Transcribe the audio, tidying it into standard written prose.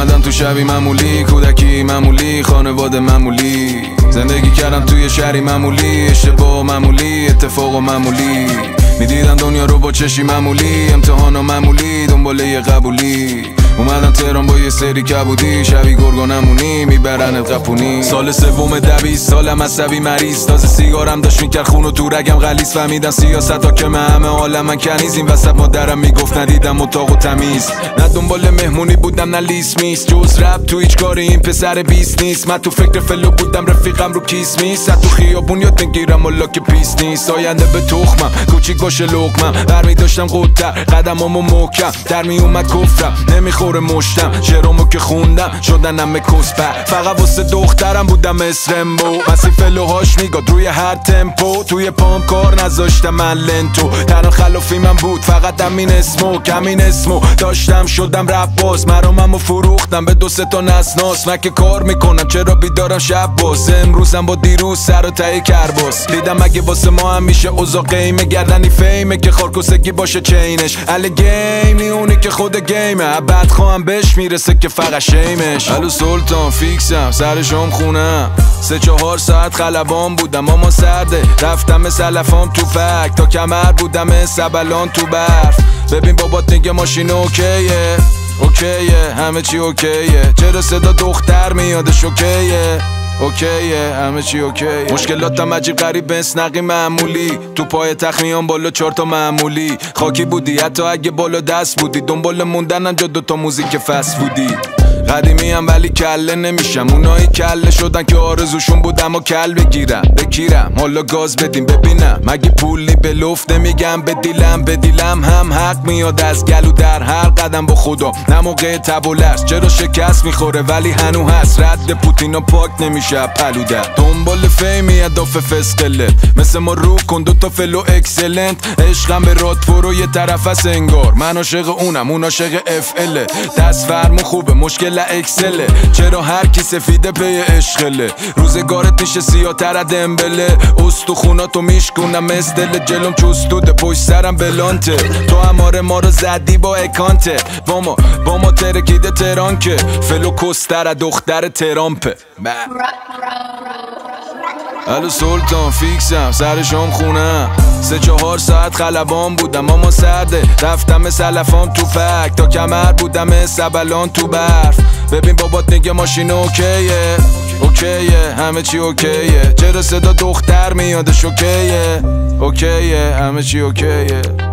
اومدم تو شبی معمولی، کودکی معمولی، خانواده معمولی. زندگی کردم توی شهری معمولی، اشتباه معمولی، اتفاق معمولی. میدیدم دنیا رو با چشی معمولی، امتحان معمولی، دنباله یه قبولی. اومدم تهران با یه سری کبودی، شبی گرگانمونی، میبرن قپونی. سال سوم دبیس، سالم عصبی مریض، تازه سیگارم داشت میکرد خونو تو رگم غلیظ. فهمیدم سیاست ها که همه عالمن کنیز. این وسط مادرم میگفت ندیدم اتاق و تمیز. نه دنبال مهمونی بودم نه لیست میست، جز رپ تو هیچ کاری این پسر بیست نیست. من تو فکر فلو بودم رفیقم رو کیس میست، تو خیابون یاد نگیرم والا که پیست نیست. آینده به تخمم کوچیک باشه لقمم، برمی داشتم قدتر قدمامو محکم، در می اومد کفرم نمیخوره مشتم. شعرامو که خوندم شدنم کسبر، فقط واسه دخترم بودم اسرمبو. مسیح فلوهاش میگاد روی هر تمپو، توی پام کار نذاشتم من لنتو. تنها خلافی من بود فقط همین اسمو، کمین اسمو داشتم شدم رپ باز. مراممو فروختم به 2-3 تا نسناس. من که کار میکنم چرا بیدارم شب باز. امروزم با دیروز سر و ته کرباس. دیدم اگه واسه ما هم میشه اوضاع قیمه، گردنی فیمه که خارکوسگی باشه چینش. ال گیم نی اونی که خود گیمه، بعد خواهم بهش میرسه که فقط شیمش. الو سلطان فیکسم سر شام خونم، 3-4 ساعت خلبان بودم اما سرده. رفتم سلفام تو فک تا کمر بودم سبلان تو برف. ببین بابات میگه ماشین اوکیه، اوکیه همه چی اوکیه. چرا صدا دختر میادش اوکیه، اوکیه همه چی اوکیه. مشکلاتم عجیب غریب اسنقی معمولی، تو پای تخمیان بالا 4 تا معمولی. خاکی بودی حتی اگه بالا دست بودی، دنبال موندنم جا 2 تا موزیک فست بودی. قدیمی هم ولی کله نمیشم، اونایی کله شدن که آرزوشون بودم و کل بگیرم حالا گاز بدیم ببینم. مگه پولی به لفت نمیگم به دیلم هم حق میاد از گلو در هر قدم با خدا. نه موقع تب و لرز چرا شکست میخوره ولی هنو هست. رد پوتینا پاک نمیشه پلو در دنبال فیمی اضافه فسقله. مثل ما رو کن 2 تا فلو اکسلنت. عشقم به رادپورو یه طرف از انگار، من عاشق اونم اون عاشق اف ال. دست فرمون خوبه مشکل اکسله، چرا هر کی سفیده پی عشقله. روزگارت میشه سیاتر از دمبله، استخوناتو میشکنم مثل جلوم چوستوده پشت سرم بلانته. تو اماره ما رو زدی با اکانته، با ما ترکیده تهران که فلو کستر دختر ترامپه. الو سلطان فیکسم سر شام خونم، 3-4 ساعت خلبان بودم اما سرده. رفتم سلفام تو فک تا کمر بودم سبلان تو برف. ببین بابات میگه ماشین اوکیه، اوکیه همه چی اوکیه. چرا صدا دختر میادش اوکیه، اوکیه همه چی اوکیه.